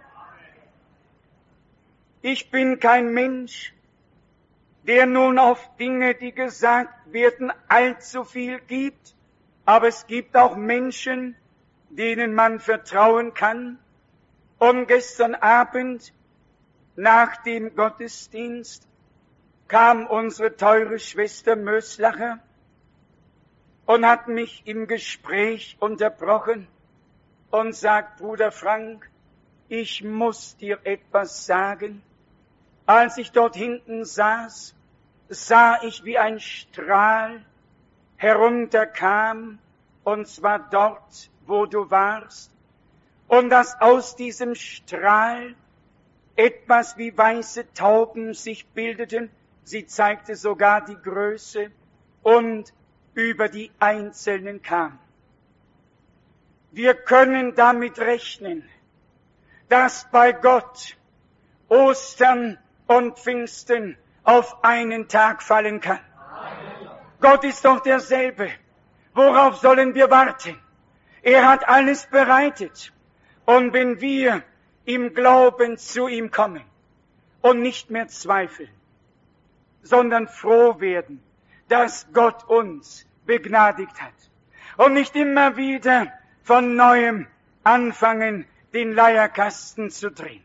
Ich bin kein Mensch, der nun auf Dinge, die gesagt werden, allzu viel gibt, aber es gibt auch Menschen, denen man vertrauen kann. Und gestern Abend nach dem Gottesdienst kam unsere teure Schwester Möslacher und hat mich im Gespräch unterbrochen und sagt, Bruder Frank, ich muss dir etwas sagen. Als ich dort hinten saß, sah ich, wie ein Strahl herunterkam, und zwar dort, wo du warst, und dass aus diesem Strahl etwas wie weiße Tauben sich bildeten. Sie zeigte sogar die Größe und über die Einzelnen kam. Wir können damit rechnen, dass bei Gott Ostern und Pfingsten auf einen Tag fallen kann. Amen. Gott ist doch derselbe. Worauf sollen wir warten? Er hat alles bereitet. Und wenn wir im Glauben zu ihm kommen und nicht mehr zweifeln, sondern froh werden, dass Gott uns begnadigt hat und nicht immer wieder von Neuem anfangen, den Leierkasten zu drehen.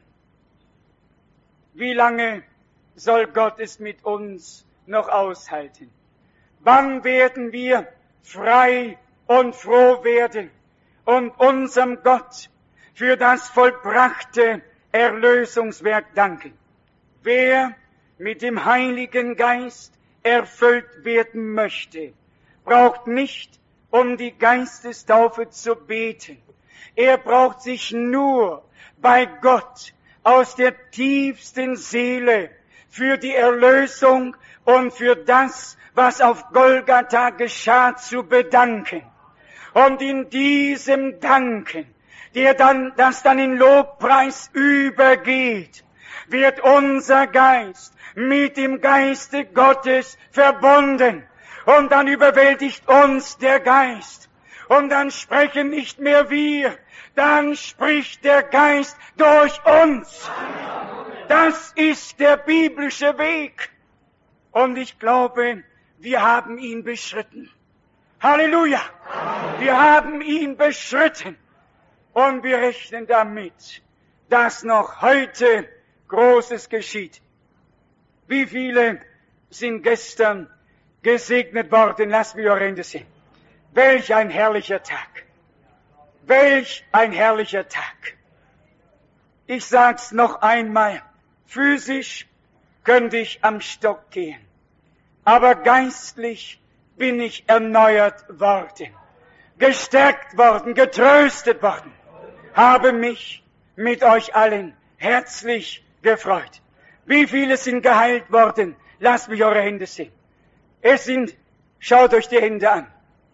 Wie lange soll Gott es mit uns noch aushalten? Wann werden wir frei und froh werden und unserem Gott für das vollbrachte Erlösungswerk danken? Wer mit dem Heiligen Geist erfüllt werden möchte, braucht nicht um die Geistestaufe zu beten. Er braucht sich nur bei Gott aus der tiefsten Seele für die Erlösung und für das, was auf Golgatha geschah, zu bedanken. Und in diesem Danken, das dann in Lobpreis übergeht, wird unser Geist mit dem Geiste Gottes verbunden. Und dann überwältigt uns der Geist. Und dann sprechen nicht mehr wir, dann spricht der Geist durch uns. Das ist der biblische Weg. Und ich glaube, wir haben ihn beschritten. Halleluja! Wir haben ihn beschritten. Und wir rechnen damit, dass noch heute Großes geschieht. Wie viele sind gestern gesegnet worden? Lass mich eure Hände sehen. Welch ein herrlicher Tag. Welch ein herrlicher Tag. Ich sag's noch einmal. Physisch könnte ich am Stock gehen. Aber geistlich bin ich erneuert worden. Gestärkt worden, getröstet worden. Habe mich mit euch allen herzlich gefreut. Wie viele sind geheilt worden? Lasst mich eure Hände sehen. Schaut euch die Hände an.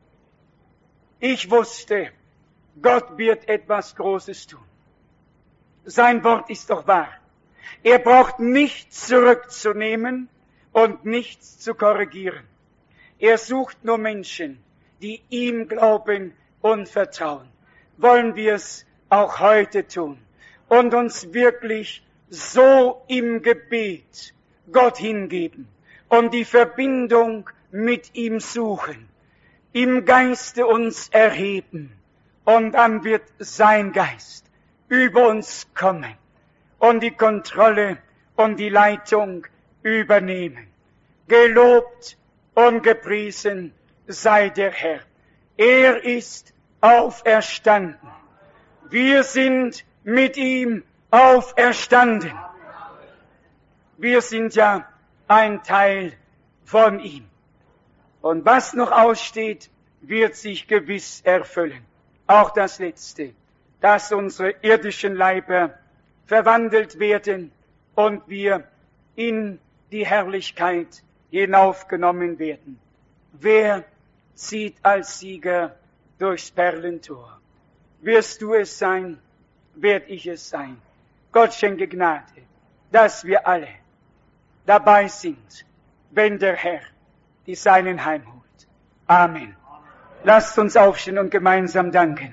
Ich wusste, Gott wird etwas Großes tun. Sein Wort ist doch wahr. Er braucht nichts zurückzunehmen und nichts zu korrigieren. Er sucht nur Menschen, die ihm glauben und vertrauen. Wollen wir es auch heute tun und uns wirklich so im Gebet Gott hingeben und die Verbindung mit ihm suchen, im Geiste uns erheben Und dann wird sein Geist über uns kommen und die Kontrolle und die Leitung übernehmen. Gelobt und gepriesen sei der Herr. Er ist auferstanden. Wir sind mit ihm auferstanden. Wir sind ja ein Teil von ihm. Und was noch aussteht, wird sich gewiss erfüllen. Auch das Letzte, dass unsere irdischen Leiber verwandelt werden und wir in die Herrlichkeit hinaufgenommen werden. Wer zieht als Sieger durchs Perlentor? Wirst du es sein? Werd ich es sein? Gott schenke Gnade, dass wir alle dabei sind, wenn der Herr die Seinen heimholt. Amen. Lasst uns aufstehen und gemeinsam danken.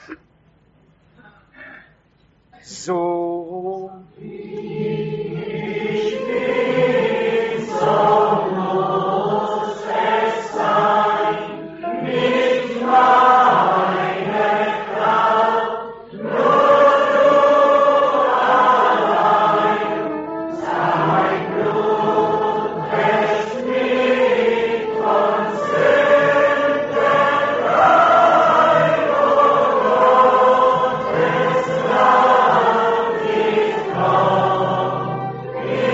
So wie ich bin, so muss es sein, nicht meine Kraft, nur du allein, sein Blut wäscht mich von Sünden rein, o Gottes Land ist Gott,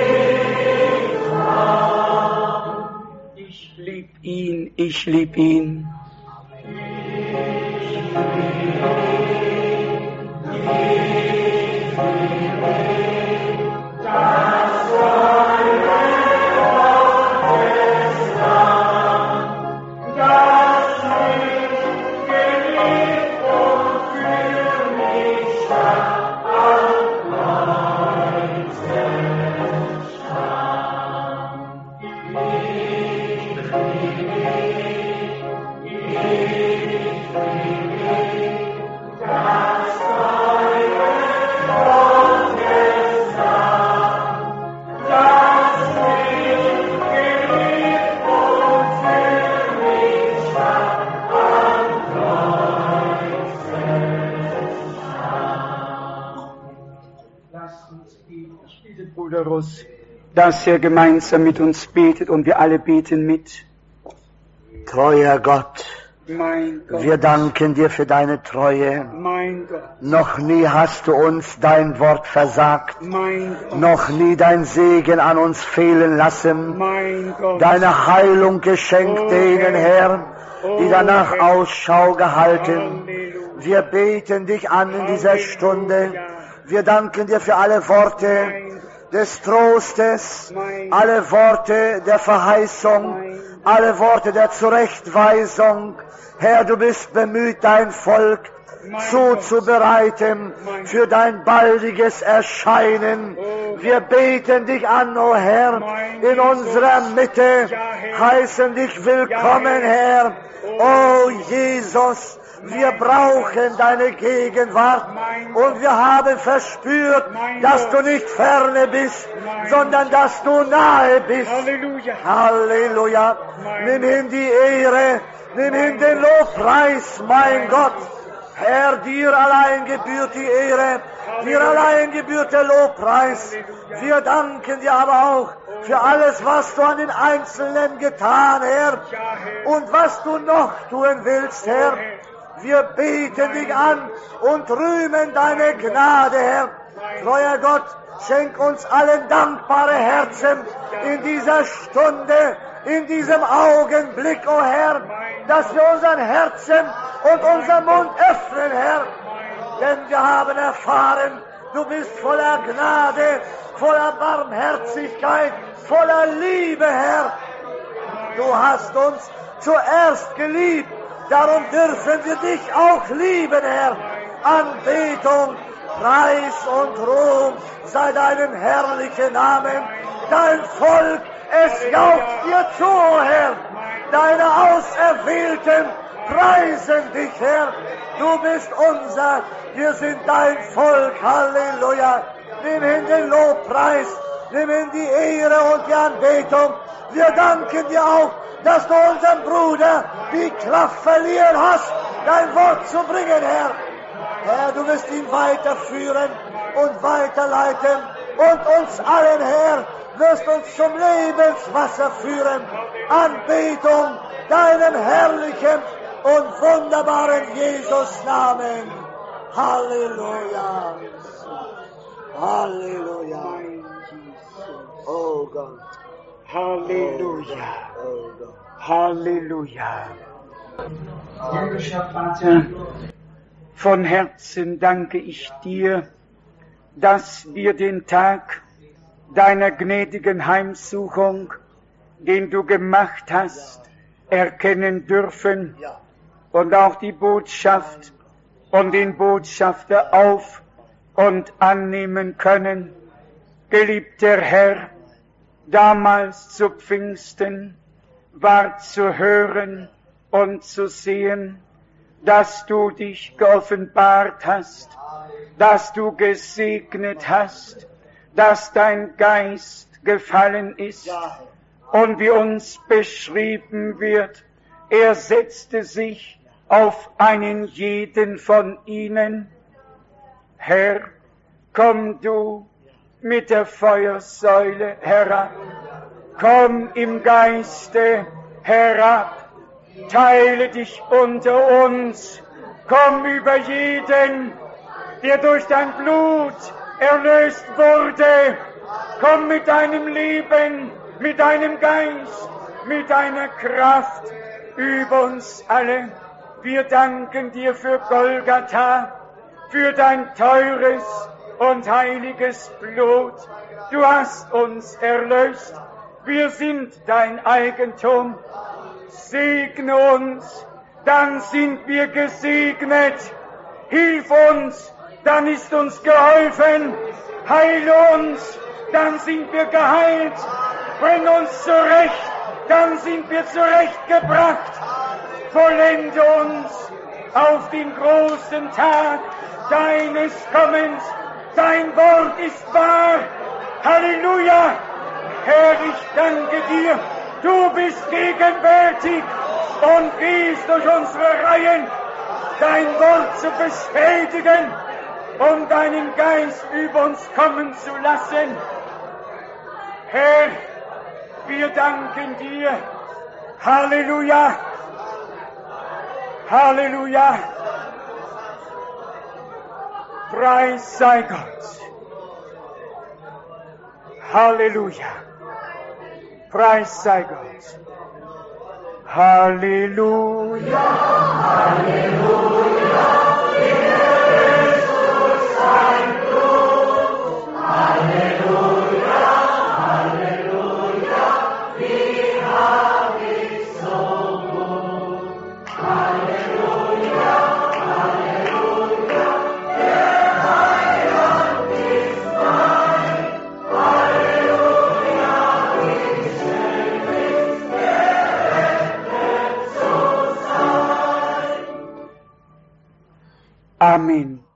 ich lieb ihn, ich lieb ihn. Dass er gemeinsam mit uns betet und wir alle beten mit. Treuer Gott, Mein Gott, wir danken dir für deine Treue. mein Gott, Noch nie hast du uns dein Wort versagt. mein Gott, Noch nie dein Segen an uns fehlen lassen. mein Gott. Deine Heilung geschenkt Oh, denen, Herr, die danach Herr. Ausschau gehalten. Halleluja. Wir beten dich an in dieser Halleluja. Stunde. Wir danken dir für alle Worte des Trostes, alle Worte der Verheißung, alle Worte der Zurechtweisung. Herr, du bist bemüht, dein Volk zuzubereiten für dein baldiges Erscheinen. Wir beten dich an, o Herr, in unserer Mitte, heißen dich willkommen, Herr. O Jesus, wir brauchen deine Gegenwart und wir haben verspürt, dass du nicht ferne bist, sondern dass du nahe bist. Halleluja. Halleluja. Nimm hin die Ehre, nimm hin den Lobpreis, mein Gott. Herr, dir allein gebührt die Ehre, dir allein gebührt der Lobpreis. Wir danken dir aber auch für alles, was du an den Einzelnen getan, Herr, und was du noch tun willst, Herr. Wir beten dich an und rühmen deine Gnade, Herr. Treuer Gott, schenk uns allen dankbare Herzen in dieser Stunde, in diesem Augenblick, o Herr, dass wir unseren Herzen und unseren Mund öffnen, Herr. Denn wir haben erfahren, du bist voller Gnade, voller Barmherzigkeit, voller Liebe, Herr. Du hast uns zuerst geliebt, darum dürfen wir dich auch lieben, Herr. Anbetung, Preis und Ruhm sei deinem herrlichen Namen. Dein Volk, es jauchzt dir zu, Herr. Deine Auserwählten preisen dich, Herr. Du bist unser, wir sind dein Volk. Halleluja. Nimm hin den Lobpreis, nimm hin die Ehre und die Anbetung. Wir danken dir auch, dass du unserem Bruder die Kraft verliehen hast, dein Wort zu bringen, Herr. Herr, du wirst ihn weiterführen und weiterleiten und uns allen, Herr, wirst uns zum Lebenswasser führen. Anbetung deinem herrlichen und wunderbaren Jesus-Namen. Halleluja. Halleluja. Oh Gott. Halleluja. Oh Gott. Halleluja. Himmlischer Vater, von Herzen danke ich dir, dass wir den Tag deiner gnädigen Heimsuchung, den du gemacht hast, erkennen dürfen und auch die Botschaft und den Botschafter auf und annehmen können. Geliebter Herr, damals zu Pfingsten war zu hören und zu sehen, dass du dich geoffenbart hast, dass du gesegnet hast, dass dein Geist gefallen ist und wie uns beschrieben wird, er setzte sich auf einen jeden von ihnen. Herr, komm du mit der Feuersäule herab, komm im Geiste herab, teile dich unter uns, komm über jeden, der durch dein Blut erlöst wurde, komm mit deinem Leben, mit deinem Geist, mit deiner Kraft über uns alle. Wir danken dir für Golgatha, für dein teures und heiliges Blut. Du hast uns erlöst. Wir sind dein Eigentum. Segne uns, dann sind wir gesegnet. Hilf uns, dann ist uns geholfen. Heile uns, dann sind wir geheilt. Bring uns zurecht, dann sind wir zurechtgebracht. Vollende uns auf den großen Tag deines Kommens. Dein Wort ist wahr. Halleluja. Herr, ich danke dir. Du bist gegenwärtig und gehst durch unsere Reihen, dein Wort zu bestätigen und deinen Geist über uns kommen zu lassen. Herr, wir danken dir. Halleluja. Halleluja. Preis sei Gott. Halleluja. Preis sei Gott. Halleluja. Halleluja. Jesus sein Blut. Halleluja. Halleluja. Wie hab ich so gut. Halleluja. Halleluja. Der Heiland ist mein. Halleluja. Wie schön ist gerettet zu sein. Amen.